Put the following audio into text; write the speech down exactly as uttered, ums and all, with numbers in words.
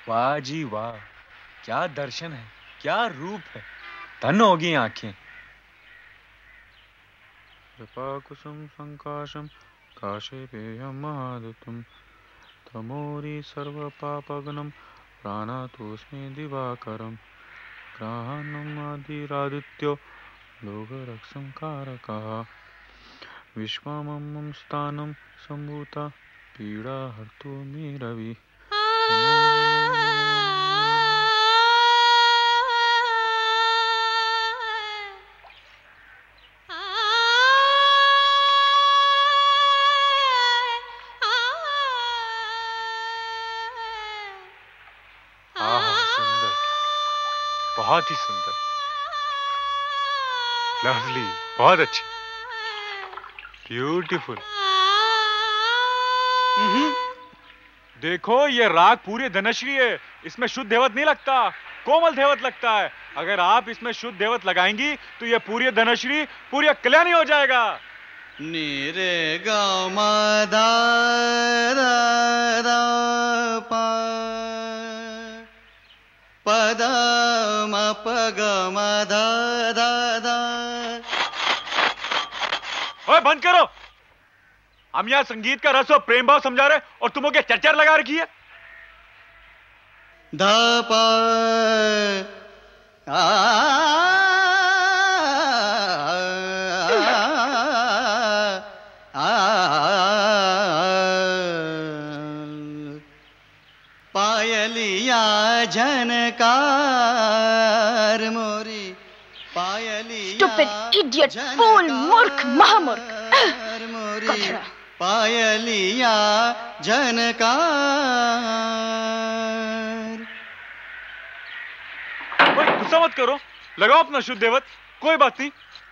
वाह जी वाह, क्या दर्शन है, क्या रूप है, धन होगी आंखें। कृपाकुसुम संकाशम काशेपेयम महादुतम तमोरी सर्व पापगनम प्राणातोस्मि दिवाकरम ग्रहणम आदिरादित्यो लोकरक्षं कारकः विश्वममं स्थानं सम्भूता पीड़ा हर्तु मे रवि। सुंदर, बहुत ही सुंदर, लवली, बहुत अच्छी, ब्यूटीफुल। देखो ये राग पूरी धनश्री है, इसमें शुद्ध देवत नहीं लगता, कोमल देवत लगता है। अगर आप इसमें शुद्ध देवत लगाएंगी तो ये पूरी धनश्री पूरी कल्याणी हो जाएगा। नीरे गा मा दा दा दा पा पद म प ग म दा दा दा। ओए बंद करो, हम यहाँ संगीत का रस और प्रेम भाव समझा रहे और तुम क्या चरचर लगा रखी है। धा पा आ पायलिया झनकार मोरी पायलिया। Stupid idiot, fool, मूर्ख, महामूर्ख, मोरी पायलिया झनकार। गुस्सा मत करो, लगाओ अपना शुद्ध देवत, कोई बात नहीं।